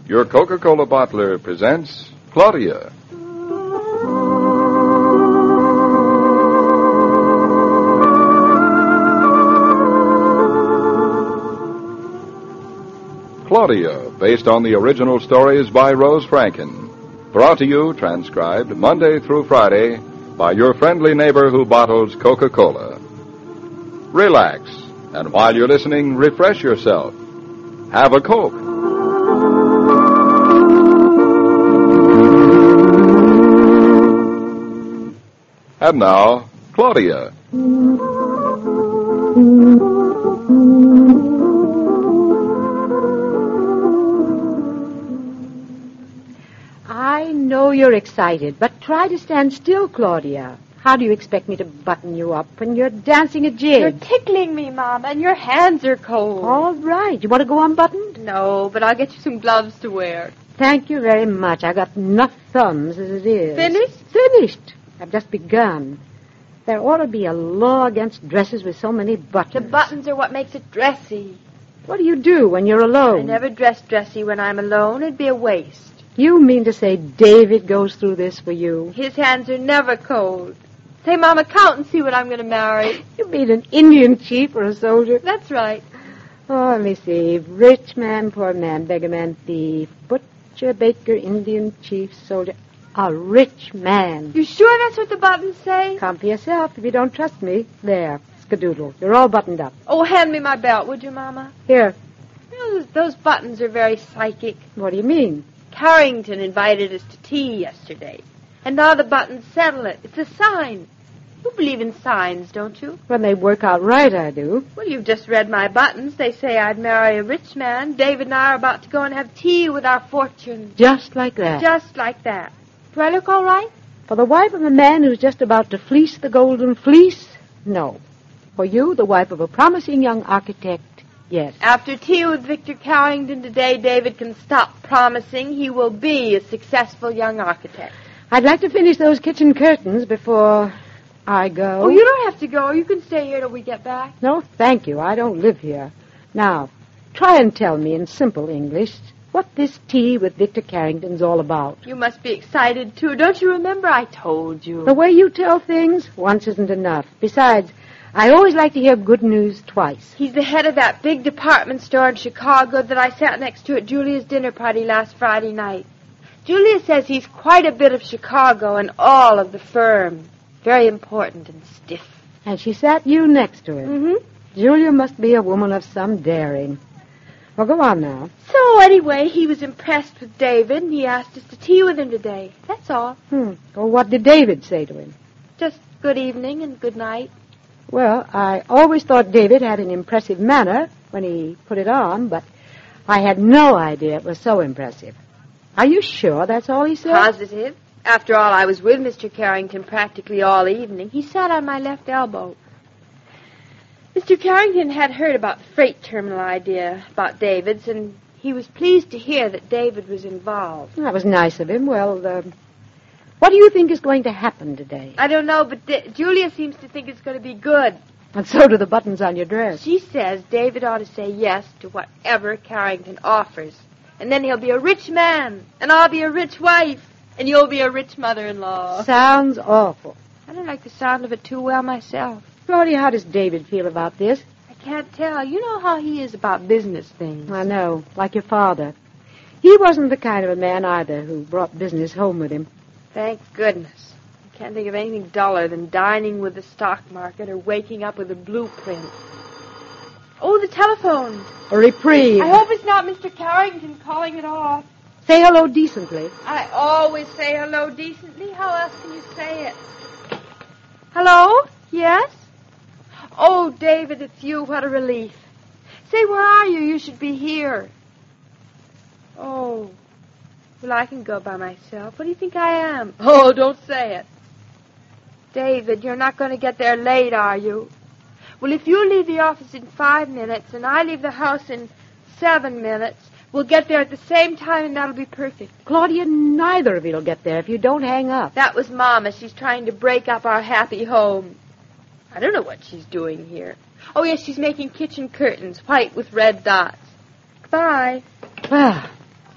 Your Coca-Cola bottler presents Claudia. Claudia, based on the original stories by Rose Franken. Brought to you, transcribed, Monday through Friday, by your friendly neighbor who bottles Coca-Cola. Relax, and while you're listening, refresh yourself. Have a Coke. And now, Claudia. I know you're excited, but try to stand still, Claudia. How do you expect me to button you up when you're dancing a jig? You're tickling me, Mama, and your hands are cold. All right. You want to go unbuttoned? No, but I'll get you some gloves to wear. Thank you very much. I got enough thumbs as it is. Finished? Finished. I've just begun. There ought to be a law against dresses with so many buttons. The buttons are what makes it dressy. What do you do when you're alone? I never dress dressy when I'm alone. It'd be a waste. You mean to say David goes through this for you? His hands are never cold. Say, Mama, count and see what I'm going to marry. You mean an Indian chief or a soldier? That's right. Oh, let me see. Rich man, poor man, beggar man, thief, butcher, baker, Indian chief, soldier. A rich man. You sure that's what the buttons say? Come for yourself if you don't trust me. There, skadoodle. You're all buttoned up. Oh, hand me my belt, would you, Mama? Here. Those buttons are very psychic. What do you mean? Carrington invited us to tea yesterday. And now the buttons settle it. It's a sign. You believe in signs, don't you? When they work out right, I do. Well, you've just read my buttons. They say I'd marry a rich man. David and I are about to go and have tea with our fortunes. Just like that. Just like that. Do I look all right? For the wife of a man who's just about to fleece the golden fleece, no. For you, the wife of a promising young architect, yes. After tea with Victor Carrington today, David can stop promising he will be a successful young architect. I'd like to finish those kitchen curtains before I go. Oh, you don't have to go. You can stay here till we get back. No, thank you. I don't live here. Now, try and tell me in simple English what this tea with Victor Carrington's all about. You must be excited, too. Don't you remember I told you? The way you tell things, once isn't enough. Besides, I always like to hear good news twice. He's the head of that big department store in Chicago that I sat next to at Julia's dinner party last Friday night. Julia says he's quite a bit of Chicago and all of the firm. Very important and stiff. And she sat you next to him. Mm-hmm. Julia must be a woman of some daring. Well, go on now. So, anyway, he was impressed with David, and he asked us to tea with him today. That's all. Well, what did David say to him? Just good evening and good night. Well, I always thought David had an impressive manner when he put it on, but I had no idea it was so impressive. Are you sure that's all he said? Positive. After all, I was with Mr. Carrington practically all evening. He sat on my left elbow. Mr. Carrington had heard about the freight terminal idea about David's, and he was pleased to hear that David was involved. That was nice of him. Well, what do you think is going to happen today? I don't know, but Julia seems to think it's going to be good. And so do the buttons on your dress. She says David ought to say yes to whatever Carrington offers. And then he'll be a rich man, and I'll be a rich wife, and you'll be a rich mother-in-law. Sounds awful. I don't like the sound of it too well myself. Claudia, how does David feel about this? I can't tell. You know how he is about business things. I know, like your father. He wasn't the kind of a man either who brought business home with him. Thank goodness. I can't think of anything duller than dining with the stock market or waking up with a blueprint. Oh, the telephone. A reprieve. I hope it's not Mr. Carrington calling it off. Say hello decently. I always say hello decently. How else can you say it? Hello? Yes? Oh, David, it's you. What a relief. Say, where are you? You should be here. Oh. Well, I can go by myself. What do you think I am? Oh, don't say it. David, you're not going to get there late, are you? Well, if you leave the office in 5 minutes and I leave the house in 7 minutes, we'll get there at the same time and that'll be perfect. Claudia, neither of you will get there if you don't hang up. That was Mama. She's trying to break up our happy home. I don't know what she's doing here. Oh, yes, she's making kitchen curtains, white with red dots. Goodbye. Well,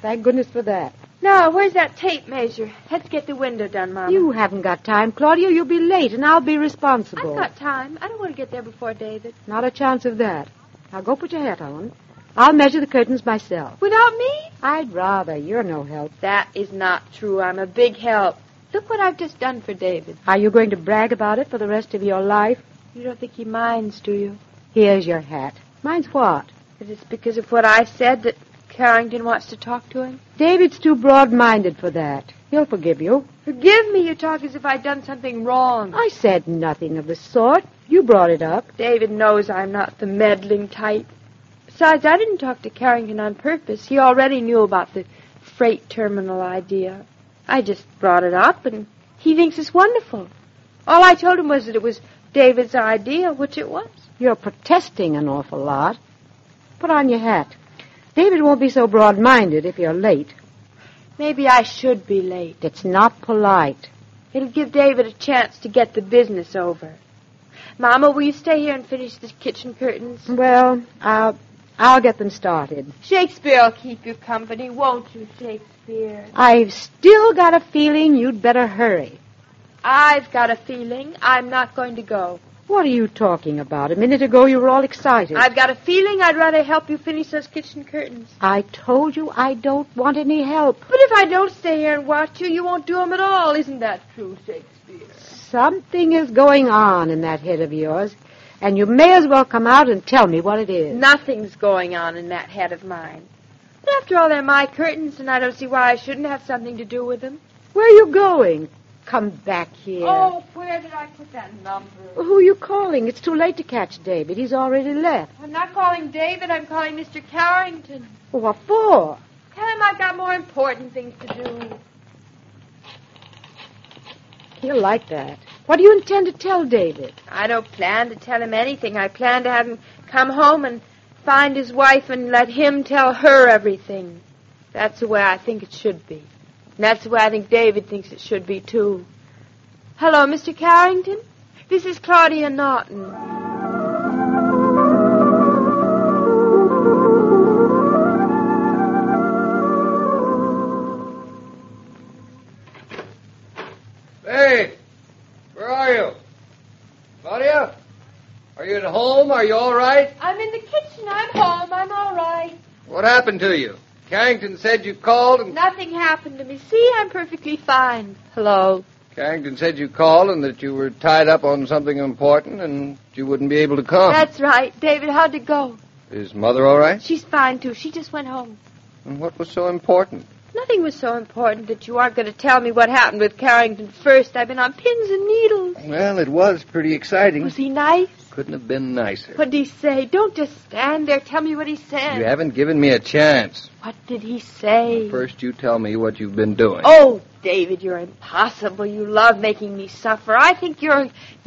Thank goodness for that. Now, where's that tape measure? Let's get the window done, Mama. You haven't got time, Claudia. You'll be late, and I'll be responsible. I've got time. I don't want to get there before David. Not a chance of that. Now, go put your hat on. I'll measure the curtains myself. Without me? I'd rather. You're no help. That is not true. I'm a big help. Look what I've just done for David. Are you going to brag about it for the rest of your life? You don't think he minds, do you? Here's your hat. Mine's what? That it's because of what I said that Carrington wants to talk to him? David's too broad-minded for that. He'll forgive you. Forgive me. You talk as if I'd done something wrong. I said nothing of the sort. You brought it up. David knows I'm not the meddling type. Besides, I didn't talk to Carrington on purpose. He already knew about the freight terminal idea. I just brought it up, and he thinks it's wonderful. All I told him was that it was David's idea, which it was. You're protesting an awful lot. Put on your hat. David won't be so broad-minded if you're late. Maybe I should be late. It's not polite. It'll give David a chance to get the business over. Mama, will you stay here and finish the kitchen curtains? Well, I'll get them started. Shakespeare will keep you company, won't you, Shakespeare? I've still got a feeling you'd better hurry. I've got a feeling I'm not going to go. What are you talking about? A minute ago you were all excited. I've got a feeling I'd rather help you finish those kitchen curtains. I told you I don't want any help. But if I don't stay here and watch you, you won't do them at all. Isn't that true, Shakespeare? Something is going on in that head of yours, and you may as well come out and tell me what it is. Nothing's going on in that head of mine. But after all, they're my curtains, and I don't see why I shouldn't have something to do with them. Where are you going? Come back here. Oh, where did I put that number? Who are you calling? It's too late to catch David. He's already left. I'm not calling David. I'm calling Mr. Carrington. What for? Tell him I've got more important things to do. He'll like that. What do you intend to tell David? I don't plan to tell him anything. I plan to have him come home and find his wife and let him tell her everything. That's the way I think it should be. And that's the way I think David thinks it should be, too. Hello, Mr. Carrington. This is Claudia Norton. Hey, where are you? Claudia? Are you at home? Are you all right? I'm in the kitchen. I'm home. I'm all right. What happened to you? Carrington said you called and... Nothing happened to me. See, I'm perfectly fine. Hello. Carrington said you called and that you were tied up on something important and you wouldn't be able to come. That's right. David, how'd it go? Is Mother all right? She's fine, too. She just went home. And what was so important? Nothing was so important that you aren't going to tell me what happened with Carrington first. I've been on pins and needles. Well, it was pretty exciting. Was he nice? Couldn't have been nicer. What did he say? Don't just stand there. Tell me what he said. You haven't given me a chance. What did he say? First, you tell me what you've been doing. Oh, David, you're impossible. You love making me suffer. I think you're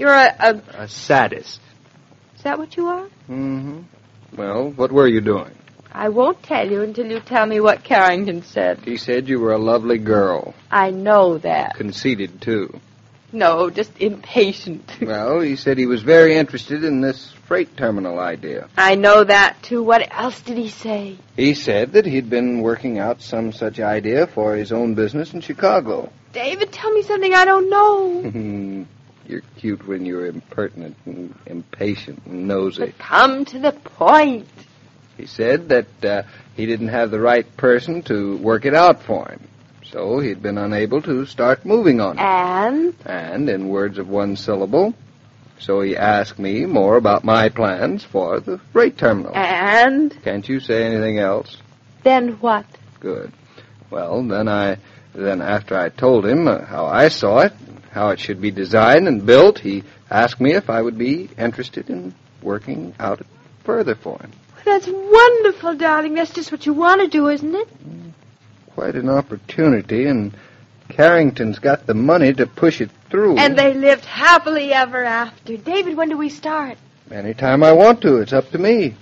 A sadist. Is that what you are? Mm-hmm. Well, what were you doing? I won't tell you until you tell me what Carrington said. He said you were a lovely girl. I know that. Conceited, too. No, just impatient. Well, he said he was very interested in this freight terminal idea. I know that, too. What else did he say? He said that he'd been working out some such idea for his own business in Chicago. David, tell me something I don't know. You're cute when you're impertinent and impatient and nosy. But come to the point. He said that he didn't have the right person to work it out for him. So he'd been unable to start moving on it. And, in words of one syllable, so he asked me more about my plans for the freight terminal. And? Can't you say anything else? Then what? Good. Well, then after I told him how I saw it, how it should be designed and built, he asked me if I would be interested in working out it further for him. That's wonderful, darling. That's just what you want to do, isn't it? Quite an opportunity, and Carrington's got the money to push it through. And they lived happily ever after. David, when do we start? Anytime I want to. It's up to me.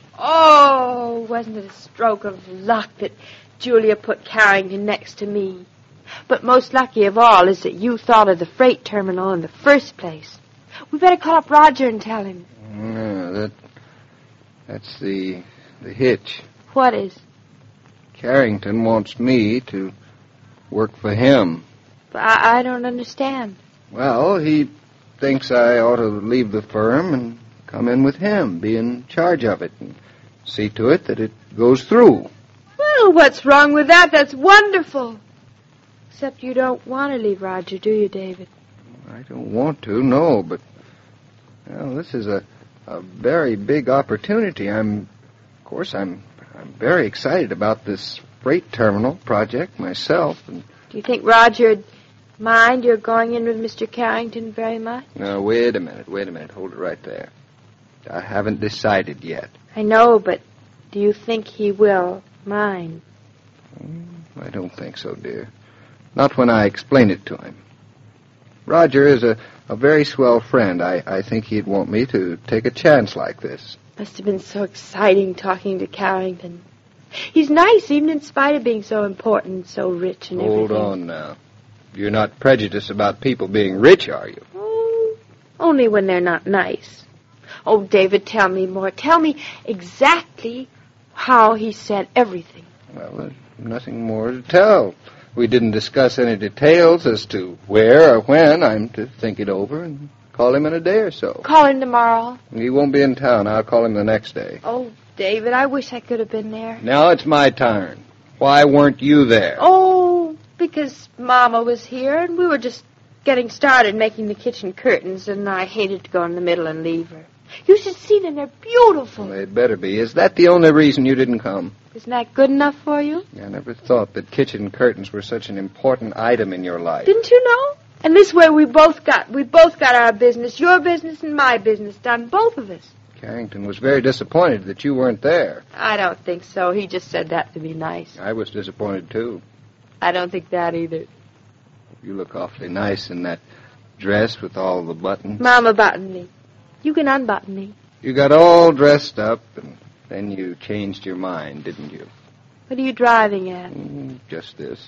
Oh, wasn't it a stroke of luck that Julia put Carrington next to me? But most lucky of all is that you thought of the freight terminal in the first place. We better call up Roger and tell him. That's the hitch. What is? Carrington wants me to work for him. But I don't understand. Well, he thinks I ought to leave the firm and come in with him, be in charge of it, and see to it that it goes through. Well, what's wrong with that? That's wonderful. Except you don't want to leave Roger, do you, David? I don't want to, no, but well, this is a very big opportunity. Of course, I'm very excited about this freight terminal project myself. And do you think Roger'd mind your going in with Mr. Carrington very much? No, wait a minute. Hold it right there. I haven't decided yet. I know, but do you think he will mind? I don't think so, dear. Not when I explain it to him. Roger is a very swell friend. I think he'd want me to take a chance like this. Must have been so exciting talking to Carrington. He's nice, even in spite of being so important, so rich and everything. Hold on now. You're not prejudiced about people being rich, are you? Oh, only when they're not nice. Oh, David, tell me more. Tell me exactly how he said everything. Well, there's nothing more to tell. We didn't discuss any details as to where or when. I'm to think it over and call him in a day or so. Call him tomorrow. He won't be in town. I'll call him the next day. Oh, David, I wish I could have been there. Now it's my turn. Why weren't you there? Oh, because Mama was here, and we were just getting started making the kitchen curtains, and I hated to go in the middle and leave her. You should see them. They're beautiful. Well, they'd better be. Is that the only reason you didn't come? Isn't that good enough for you? I never thought that kitchen curtains were such an important item in your life. Didn't you know? And this way we both got our business, your business and my business done, both of us. Carrington was very disappointed that you weren't there. I don't think so. He just said that to be nice. I was disappointed, too. I don't think that either. You look awfully nice in that dress with all the buttons. Mama buttoned me. You can unbutton me. You got all dressed up, and then you changed your mind, didn't you? What are you driving at? Just this.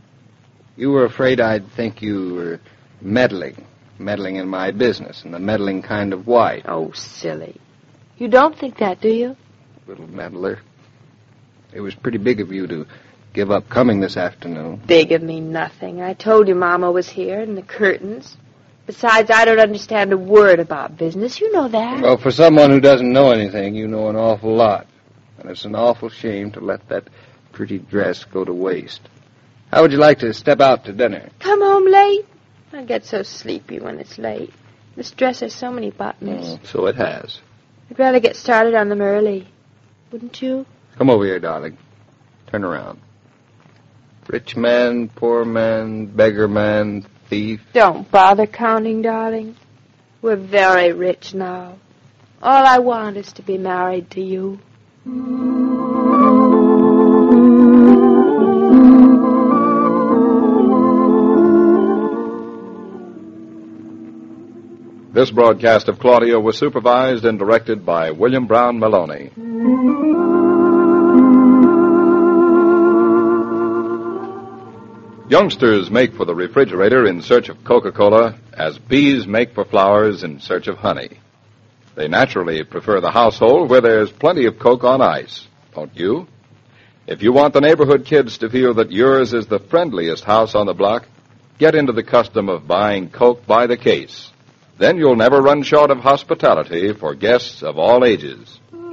You were afraid I'd think you were meddling in my business, and the meddling kind of white. Oh, silly. You don't think that, do you? Little meddler. It was pretty big of you to give up coming this afternoon. Big of me nothing. I told you Mama was here, and the curtains. Besides, I don't understand a word about business. You know that. Well, for someone who doesn't know anything, you know an awful lot. And it's an awful shame to let that pretty dress go to waste. How would you like to step out to dinner? Come home late? I get so sleepy when it's late. This dress has so many buttons. So it has. I'd rather get started on them early. Wouldn't you? Come over here, darling. Turn around. Rich man, poor man, beggar man, thief. Don't bother counting, darling. We're very rich now. All I want is to be married to you. This broadcast of Claudia was supervised and directed by William Brown Maloney. Youngsters make for the refrigerator in search of Coca-Cola as bees make for flowers in search of honey. They naturally prefer the household where there's plenty of Coke on ice, don't you? If you want the neighborhood kids to feel that yours is the friendliest house on the block, get into the custom of buying Coke by the case. Then you'll never run short of hospitality for guests of all ages.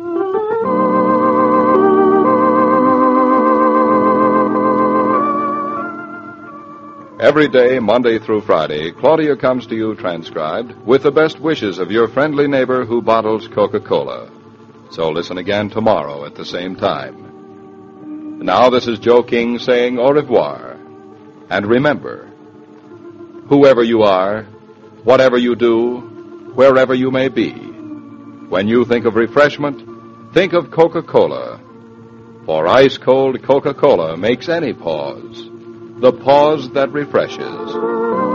Every day, Monday through Friday, Claudia comes to you transcribed with the best wishes of your friendly neighbor who bottles Coca-Cola. So listen again tomorrow at the same time. Now this is Joe King saying au revoir. And remember, whoever you are, whatever you do, wherever you may be, when you think of refreshment, think of Coca-Cola. For ice-cold Coca-Cola makes any pause the pause that refreshes.